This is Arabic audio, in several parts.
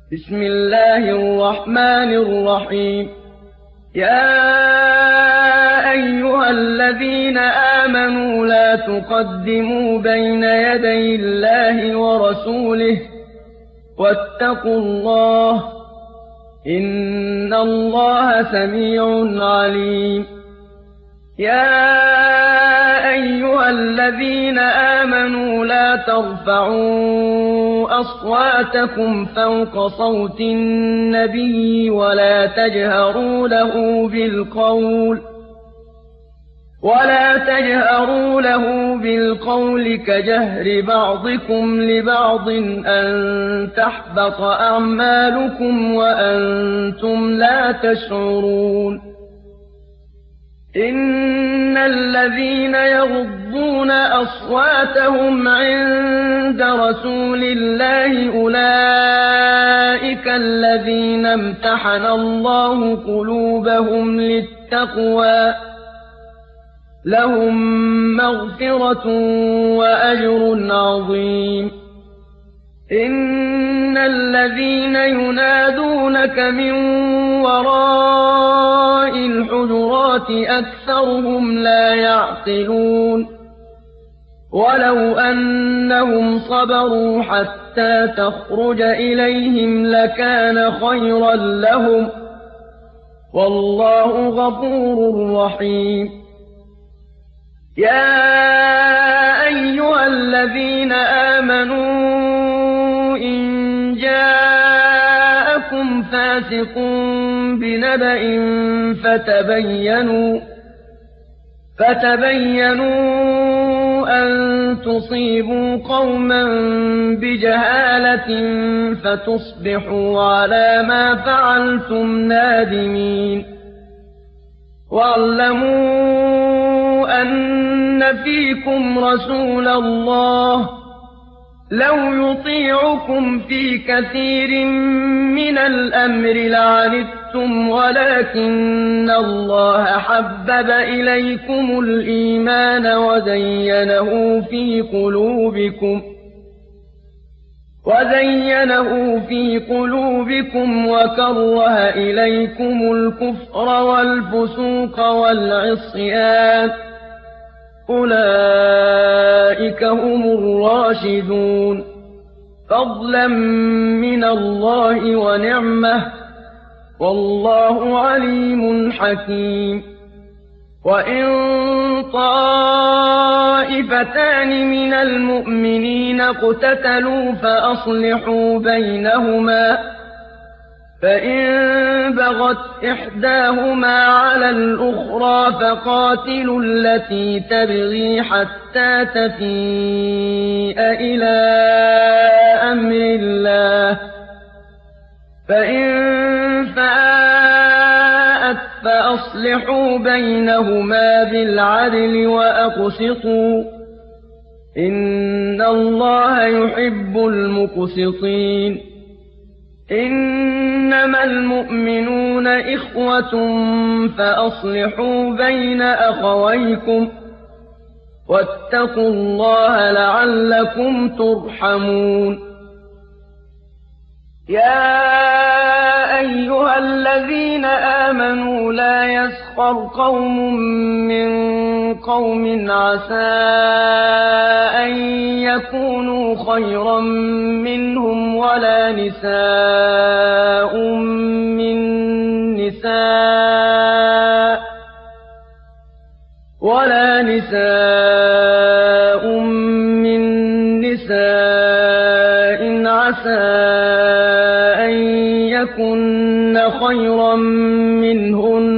بسم الله الرحمن الرحيم. يا أيها الذين آمنوا لا تقدموا بين يدي الله ورسوله واتقوا الله إن الله سميع عليم. يا أيها الذين آمنوا لا ترفعوا أصواتكم فوق صوت النبي ولا تجهروا له بالقول كجهر بعضكم لبعض أن تحبط أعمالكم وأنتم لا تشعرون. إن الذين يغضون أصواتهم عند رسول الله أولئك الذين امتحن الله قلوبهم للتقوى لهم مغفرة وأجر عظيم. إن الذين ينادونك من وراء الحجرات أكثرهم لا يعقلون. ولو أنهم صبروا حتى تخرج إليهم لكان خيرا لهم والله غفور رحيم. يا أيها الذين آمنوا إن جاءكم فاسق بنبأ فتبينوا أن تصيبوا قوما بجهالة فتصبحوا على ما فعلتم نادمين. واعلموا أن فيكم رسول الله لو يطيعكم في كثير من الأمر لعنتم ودكن الله حبب إليكم الإيمان وزينه في قلوبكم وكره إليكم الكفر والفسوق والعصيان أولئك هم الراشدون فضلا من الله ونعمة والله عليم حكيم. وإن طائفتان من المؤمنين اقتتلوا فأصلحوا بينهما فإن بغت إحداهما على الأخرى فقاتلوا التي تبغي حتى تفيء إلى أمر الله فإن فاءت فأصلحوا بينهما بالعدل وأقسطوا إن الله يحب المقسطين. إنما المؤمنون إخوة فأصلحوا بين أخويكم واتقوا الله لعلكم ترحمون. يا أيها الذين آمنوا لا يسخر قوم من قوم عسى أن يكونوا خيرا منهم ولا نساء من نساء عسى أن يكن خيرا منهن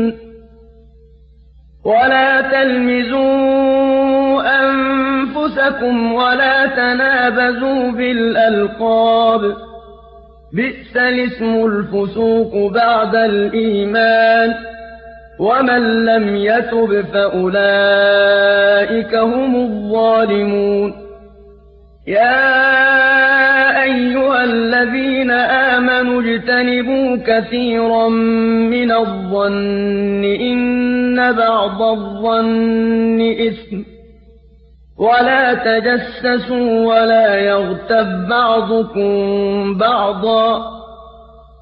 ولا تلمزوا أنفسكم ولا تنابزوا بالألقاب بئس الاسم الفسوق بعد الإيمان ومن لم يتب فأولئك هم الظالمون. يا أيها الذين آمنوا اجتنبوا كثيرا من الظن إن بعض الظن إثم ولا تجسسوا ولا يغتب بعضكم بعضا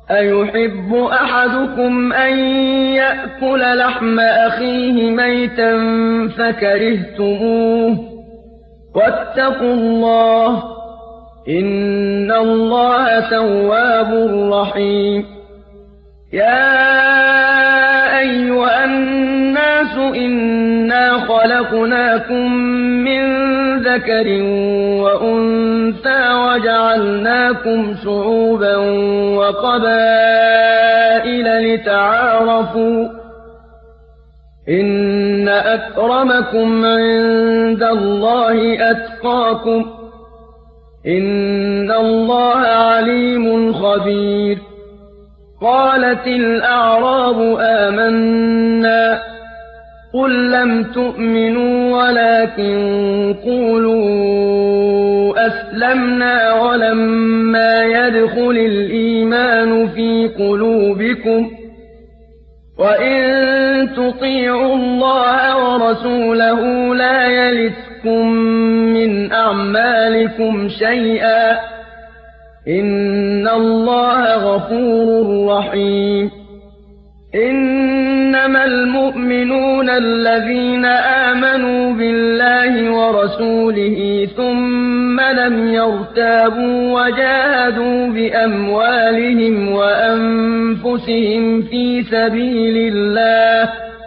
أَيُحِبُّ أَحَدُكُمْ أَن يَأْكُلَ لَحْمَ أَخِيهِ مَيْتًا فَكَرِهْتُمُوهُ ۚ وَاتَّقُوا اللَّهَ ۚ إِنَّ اللَّهَ تَوَّابٌ رَّحِيمٌ يَا أَيُّهَا النَّاسُ إِنَّا خَلَقْنَاكُم مِّن ذَكَرٍ وَأُنثَىٰ وَجَعَلْنَاكُمْ شُعُوبًا وَقَبَائِلَ لِتَعَارَفُوا ۚ إِنَّ أَكْرَمَكُمْ عِندَ اللَّهِ أَتْقَاكُمْ ۚ إِنَّ اللَّهَ عَلِيمٌ خَبِيرٌ قَالَتِ الْأَعْرَابُ آمَنَّا ۖ قُل لَّمْ تُؤْمِنُوا وَلَٰكِن قُولُوا أَسْلَمْنَا وَلَمَّا يَدْخُلِ الْإِيمَانُ فِي قُلُوبِكُمْ ۖ وَإِن تُطِيعُوا اللَّهَ وَرَسُولَهُ لَا يَلِتْكُم مِّنْ أَعْمَالِكُمْ شَيْئًا ۚ إِنَّ اللَّهَ غَفُورٌ رَّحِيمٌ إِنَّمَا الْمُؤْمِنُونَ الَّذِينَ آمَنُوا بِاللَّهِ وَرَسُولِهِ ثُمَّ لَمْ يَرْتَابُوا وَجَاهَدُوا بِأَمْوَالِهِمْ وَأَنفُسِهِمْ فِي سَبِيلِ اللَّهِ ۚ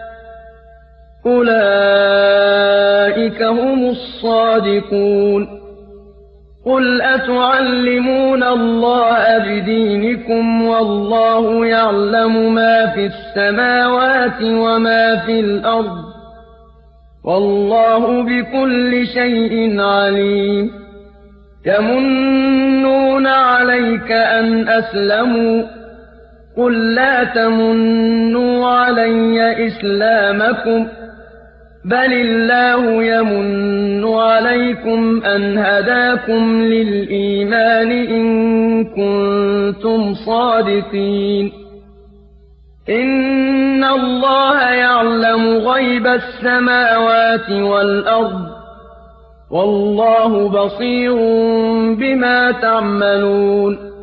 أُولَٰئِكَ هُمُ الصَّادِقُونَ قُلْ أَتُعَلِّمُونَ اللَّهَ بِدِينِكُمْ وَاللَّهُ يَعْلَمُ مَا فِي السَّمَاوَاتِ وَمَا فِي الْأَرْضِ ۚ وَاللَّهُ بِكُلِّ شَيْءٍ عَلِيمٌ يَمُنُّونَ عَلَيْكَ أَنْ أَسْلَمُوا ۖ قُل لَّا تَمُنُّوا عَلَيَّ إِسْلَامَكُم ۖ بَلِ اللَّهُ يَمُنُّ عَلَيْكُمْ أَنْ هَدَاكُمْ لِلْإِيمَانِ إِن كُنتُمْ صَادِقِينَ إِنَّ اللَّهَ يَعْلَمُ غَيْبَ السَّمَاوَاتِ وَالْأَرْضِ ۚ وَاللَّهُ بَصِيرٌ بِمَا تَعْمَلُونَ